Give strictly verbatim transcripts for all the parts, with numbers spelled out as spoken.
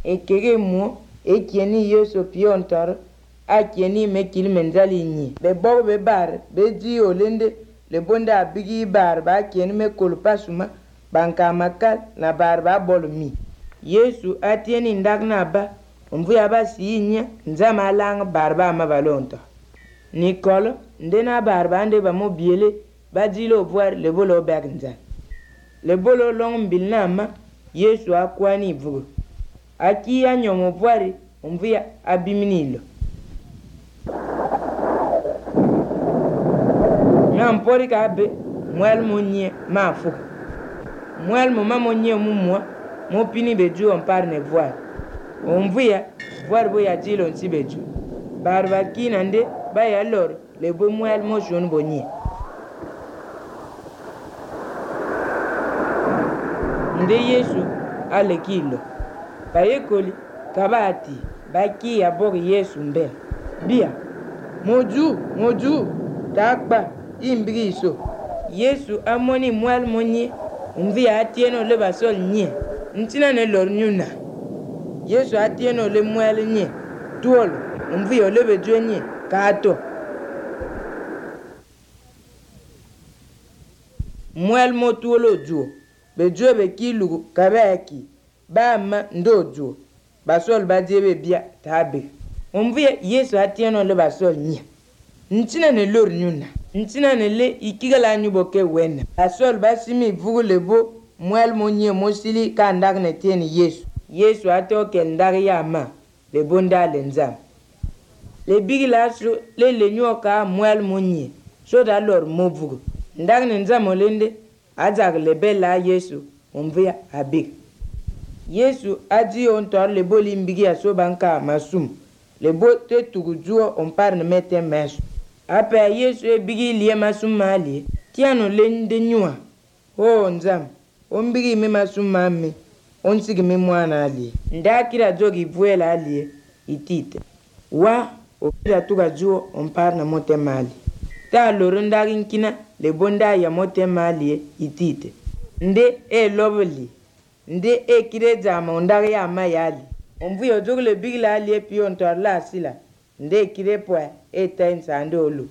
e kege mo e kieni yeso piontor a kieni me kil menzali ni be bo be bar be di olende le bonda bigi bar ba kieni me kolpasuma banka makal na bar ba bolmi yesu atieni ndagna ba mvuya ba sinya nzama lang barba mabalonto nikolo ndena barba nde ba mobiele ba dilo voir le bolo bagnza le bolo long bilnama yesu akwani vugo aki anyomo voir mvuya abiminilo ngampori kabe mwel monye mafu mwel mo mamonye mumwa mo pini beju on par ne voir on voya voir boya dilo nsi beju barba kinande baya lor le bo mwel mo jon bonye nde yesu ale kilo baye koli kabati baki ya bog yesu mbe bia moju moju takba imbriso yesu amoni mwel monye mvi atieno le basol nye ntina ne lor nyuna yesu atieno le mwel nye tuolo mvi ole bejo nye kato mwel mo tuolo juo bejo be kilugu kabaki ba ma ndo juo basol badebe bia tabe mvi yesu atieno le basol nye ntina ne lor nyuna ntina ne le ikigala nyuboke wena basol basimi vugu lebo mwel monye mosili ka ndag ne tieni yesu yesu ato ke ndag ya ma le bonda le nzam le bigila so le le nyoka mwel monye so da lor mo vugu ndag ne nzam olende azag le bela yesu omvia abig yesu aji on tor le boli mbigi aso banka masum le bo te tugujuo on par ne mete mes ape yesu e bigi liye masum mali tiano lende nyua o nzam on bigi me masum mami on sigi me mwana ali ndakira jogi vuela ali itite wa o kira tuga juo on par na mote mali ta lorunda ginkina le bonda ya mote mali itite nde e lobli nde e kire jama ndari ya mayali omvu yo jogle bigla ali pion tor la sila nde kire poe e tain sande olu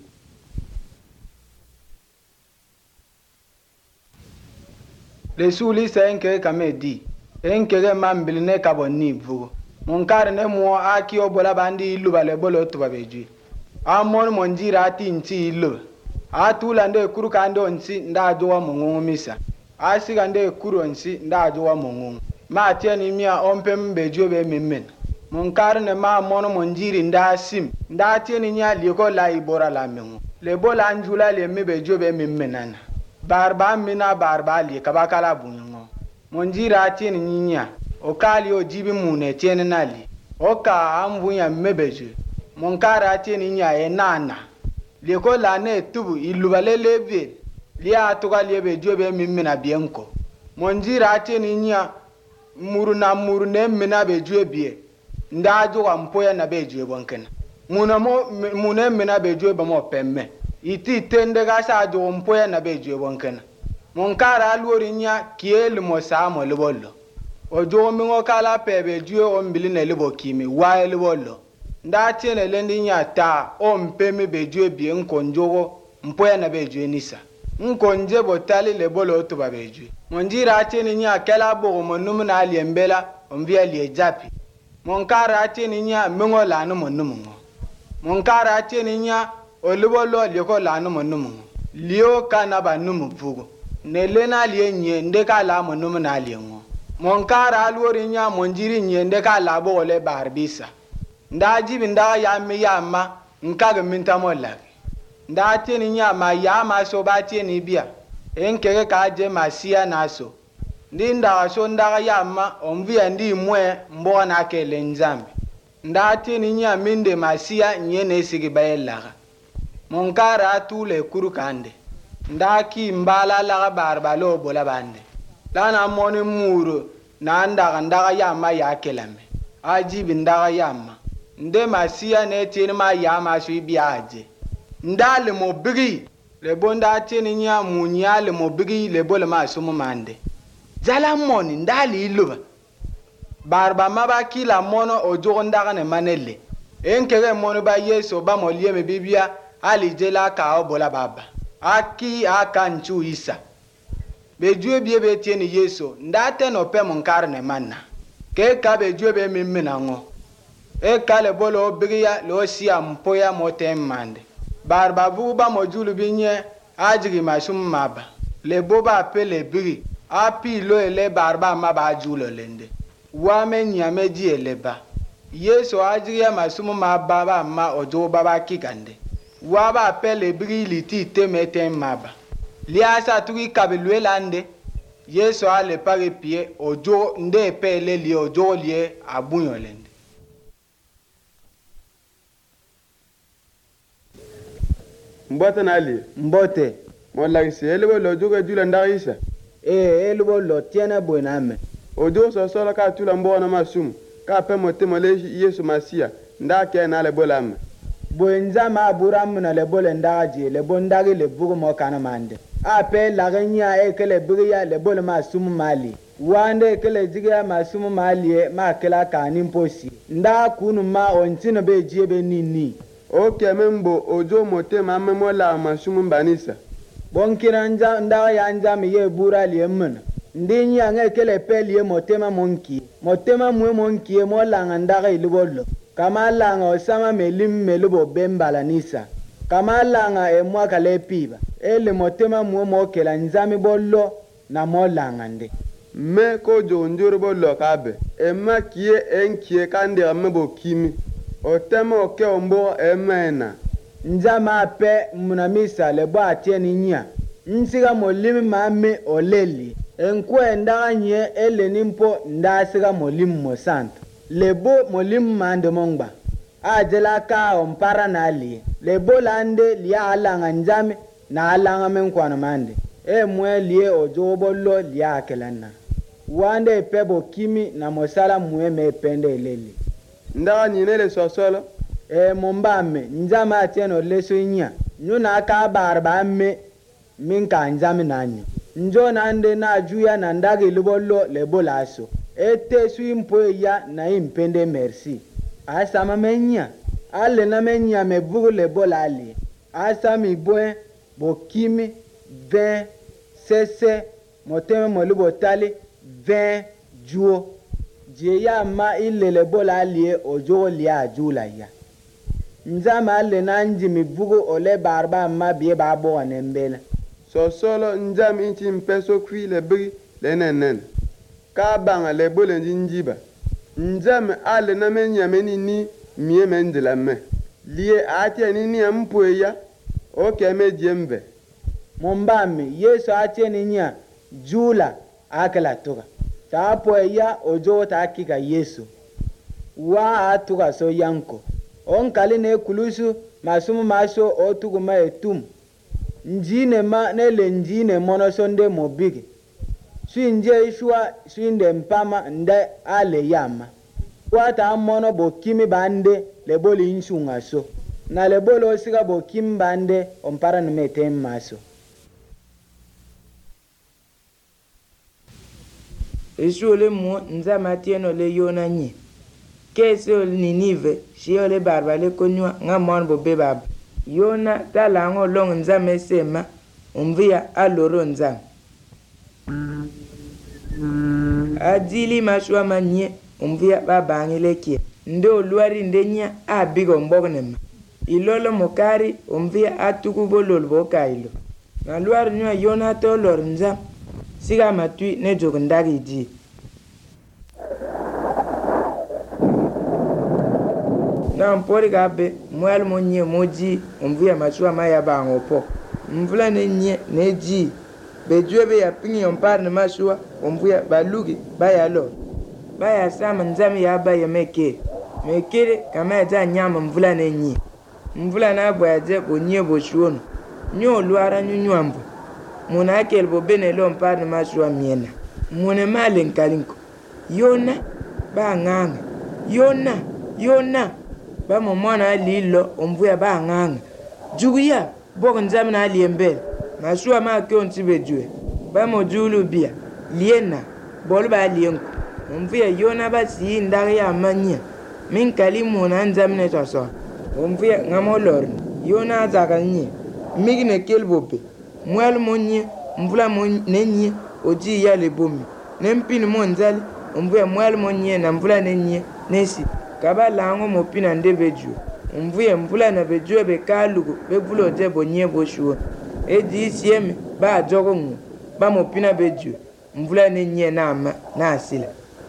le suli senke kamedi enkege mambiline kabonni vugo monkar ne mo aki obola bandi luba le bolo to babeji amon monjira tinti ilu atula nde kuru kande onsi nda jowa mongongo misa asiga nde kuru onsi nda jowa mongongo ma tieni mia ompem bejo be memmen monkar ne ma mono monjiri nda sim nda tieni nya liko la ibora la mengo le bola anjula le me bejo be memmenana barba mina barba li kabakala bunyo monjira tieni nya o kali o jibi mune tieni nali o ka ambunya mebejo monkara tieni nya e nana liko la ne tubu ilubale lebe lia toka lebe jobe mimina bienko monjira tieni nya muru na muru ne mina be jobe nda jo wa mpoya na be jobe bonkena muna mo mune mina be jobe mo pemme iti tende ga sa jo mpoya na be jobe bonkena monkara alwori nya kiel mo sa mo lebolo ojo mi ngo kala pebe jobe o mbili ne lebo kimi wa lebolo nda tiene lendi nya ta o mpemi be jobe nkonjogo mpoya na be jobe nisa nkonje botali lebolo to ba be jobe monjira tiene nya kala bo mo numna aliembela omvia liejapi monkara tiene nya mengo la no monumo monkara tiene nya olibolo liko la no monumo lio kana ba numu vugo nelena lie nye ndeka la monumo na liengo monkara alwori nya monjiri nye ndeka la bo le barbisa ndaji binda ya mi ya ma nkaga minta molla nda tiene nya ma ya ma so ba tiene bia enkege ka je masia naso ndinda so nda ya ma omvia ndi mwe mbo na kele nzambe nda tiene nya minde masia nye ne sigi bayela monkara tule kuru kande ndaki mbala la barbalo bola bande lana moni muro na ndaga ndaga yama ya kelame ajibi ndaga yama nde masia ne tiene ma yama so biaje ndale mo bigi le bonda tiene nya munya le mo bigi le bola ma so mande zala moni ndali iluba barba ma ba ki la mono o jogonda ne manelle en kere mono ba Yesu ba mo liye me bibia ali jela ka o bola baba aki aka nchu Isa be jue bie be tieni Yesu ndate no pe mon karne manna ke ka be jue be mimmina ngo e kale bolo bigia lo si ampoya motem mande barba bu ba mo julu binye ajigi masum maba le boba pe le biri api lo ele barba ma ba julo lende wa me nyame ji eleba Yesu ajigi ya masum maba ba ma ojo baba kikande wa ba pe le biri liti temete maba liasa tuki kabelwe lande Yesu ale pare pie ojo nde pe le li ojo lie abunyo lende mbote nali mbote mo la isi elebo lo jogo jula ndarisa e elebo lo tiena boname ojo so so la ka tula mbona masum ka pe mote mo le Yesu masia nda ke na le bolame boenza ma buram na le bol ndaji le bondagi le bugo mo kana mande a pe la ganya e kele bugia le bol ma sum mali wande kele jiga ma sum mali ma kela kani mposi nda kunu ma ontino be jiebe nini o kemembo ojo mote ma memo la masum banisa bonkira nja nda ya nja mi ye bura li emna ndi nya nge kele pe li motema monki motema mwe monki mo la nganda ile bollo kama langa osama melim melubo bembala nisa kama langa e mwaka le piba ele motema mwe mo kela nzami bollo na mo langa ndi me ko jo njoro bollo kabe e ma kie enkie kande amebo kimi otema oke ombo emena nzama pe munamisa le bo atieni nya nsiga molimi mame oleli enkwe ndanye ele nimpo ndasiga molimi mosanto lebo molim mande mongba ajela ka ompara nali lebo lande liya alanga njame na alanga menkwana mande e mwe liye ojobollo liya akelana wande pebo kimi na mosala mwe mepende leli ndaga nyinele sosolo e mombame njama atieno leso nya nyuna ka barba me minka njame nanyo njo nande na juya na ndage libollo lebo laso ete suimpo ya na impende merci asa mamenya ale na menya me bugule bolali asa mi boe bokimi vingt sese moteme molubo tali vingt juo je ya ma ile le bolali ojo lia jula ya nzama ale na nji mi bugu ole barba ma bie babo anembela so solo njam inchi mpeso kwi le bri le nenen ka banga le bole njinjiba njam ale na menya meni ni mie mendela me lie atie ni ni ampoya o keme jembe mombami Yesu atie ni nya jula akala toka ta poya ojo ta kika Yesu wa atuka so yanko on kali ne kulusu masumu maso otuguma etum njine ma nele njine mono sonde mobigi swinje ishwa swinde mpama nde ale yama wata mono bokimi bande leboli inshunga so na lebolo osiga bokimi bande ompara numete maso Ishule mu nzama tieno le yona nyi keso Ninive shio le barba le konywa ngamon bo bebab yona talango long nzame sema umvia aloro nzam adili mashwa manye umvia babangi lekie ndo luari ndenya abigo mbognema ilolo mokari umvia atuku bolol bokailo na luari nywa yona to lor nzam siga matui ne jogndagi ji na mpori gabe mwal monye moji umvia mashwa maya bango po mvula ne nye ne ji bejwebe ya pingi ompar ne mashwa umvia balugi baya lo baya sama nzami ya baya meke mekere kama ya nyama mvula ne nye mvula na abo ya je bonye boshuono nyo luara nyunyambo muna akel bo benelo ompar ne mashwa miena mune male nkalinko yona ba nganga yona yona ba momona lilo omvuya ba nganga juguya bok nzami na liembe mashwa ma ke ontibejwe ba mojulu bia liena bol ba lienko umvuya yona basi ndari ya manya min kalimu na nzam ne toso umvuya ngamolor yona zaka nye migne kelbope mwal monye mvula monye oji ya le bomi nempin monzali umvuya mwal monye na mvula nenye nesi kaba lango mopina ndebeju umvuya mvula na beju be kalugo be vulo je bonye boshuo eji sieme ba jogo ngu ba mopina beju mvula nenye na ama na asila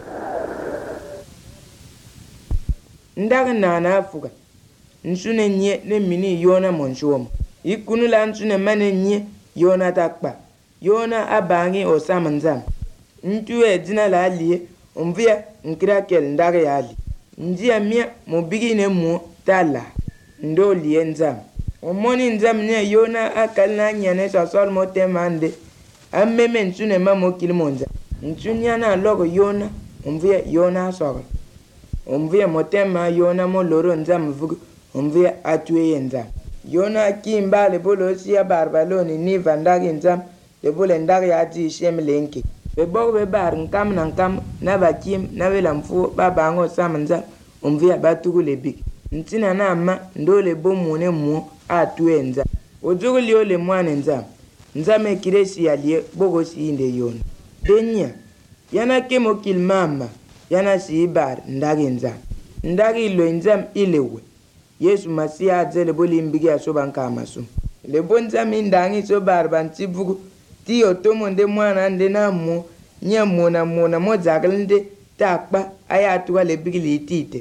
ndaga na na afuga nsune nye ne mini yona monshuomo ikunu la nsune mane nye yona takpa yona abangi osamanzam ntuwe dina la aliye umvia nkira kel ndaga ya ali njia mia mubigi ne mu tala ndo liye nzam omoni nzam nye yona akal na nyane sasol mote mande ammeme nsune mamo kilmonza ntunya na logo yona umvia yona soga umvia motema yona mo loro nzam vugu umvia atue nzam yona kimba le bolosi ya barbaloni ni vandagi nzam le bole ndagi ati shemlenke be bog be bar nkam na nkam na bakim na belamfu babango sam nzam umvia batugu le big ntina na ama ndole bomune mu atue nzam ojuguli ole mwane nzam nzam ekiresi yalie bogosi inde yona denya yana kemo kilmama yana si bar ndagi nzam ndagi lo nzam ilewe Yesu Masiya azele boli mbigi asoba nka amasu le bonza mindangi so barban tibugu ti otomo nde mwana nde na mu nya mona mona mo zaglinde takpa aya tuwa le bigi litite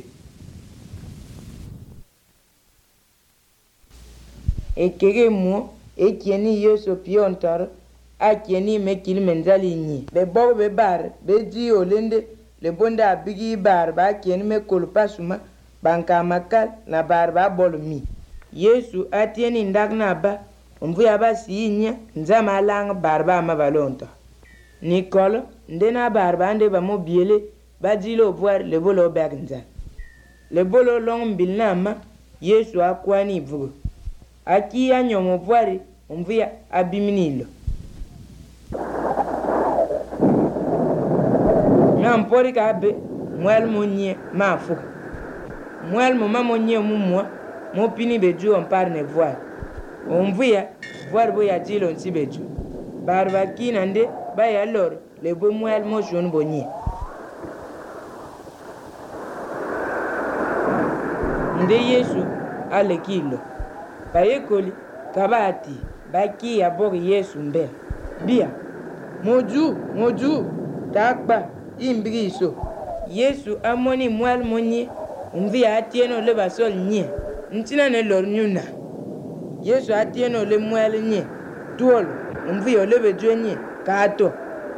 ekege mu ekieni Yesu piontar akieni mekil menzali nyi be bo be bar be ji olende le bonda bigi bar ba kieni me kolpasuma banka makal na barba bolmi Yesu atieni ndagna ba umvuya basi nya nzama lang barba mabalonta Nicole ndena barba ande ba mobiele badilo voir le bolo bergnza le bolo long bilnama Yesu akwani vugo aki anyomo voir umvuya abiminilo ngampori kabe mwel monye mafu mwel mo mamonye mumwa mo pini beju on parne voir on vuya voir boya tilo nsi beju barba kinande ba ya lor le bo mwel mo jon bonye nde Yesu ale kilo bayekoli kabati baki ya bor Yesu mbe bia moju moju takpa imbriso Yesu amoni mwel monye umvi atieno le basol nye ntina ne lor nyuna Yesu atieno le mwel nye tuol umvi ole bejo nye kato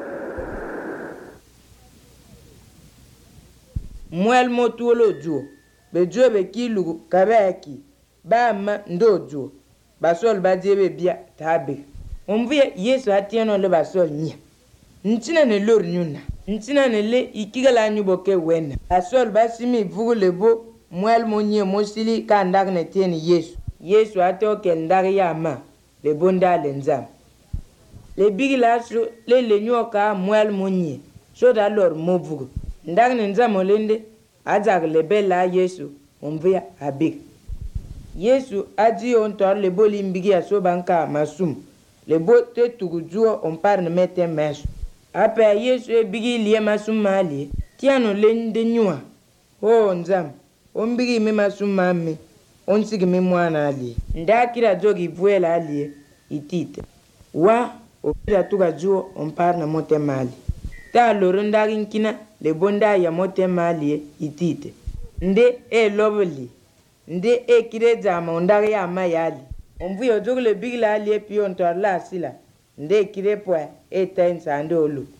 mwel mo tuolo juo bejo be kilugu kabeki ba ma ndojo basol badebe bia tabe umvi Yesu atieno le basol nye ntina ne lor nyuna ntina ne le ikigala nyuboke wena asol basimi vugu lebo mwel monye mosili ka ndak ne tieni Yesu Yesu atoke ndari ya ma le bonda le nzam le bigila so le le nyoka mwel monye so da lor mo vugu ndak ne nzam olende azag le bela Yesu umvia abig Yesu aji on tor le boli mbigi aso banka masum le bo te tugujuo on parne mete mesu ape Yesu e bigi liye masuma ali tiano lende nyua o nzam ombigi me masuma me onsigi me mwana ali ndakira jogi vuela ali itite wa opira tuga juo ompar na mote mali ta loronda rinkina le bonda ya mote mali itite nde e loboli nde e kireza ma ondari ya mayali omvuyo jogle bigi la ali e pion tor la sila nde kirepo e tensa ande olu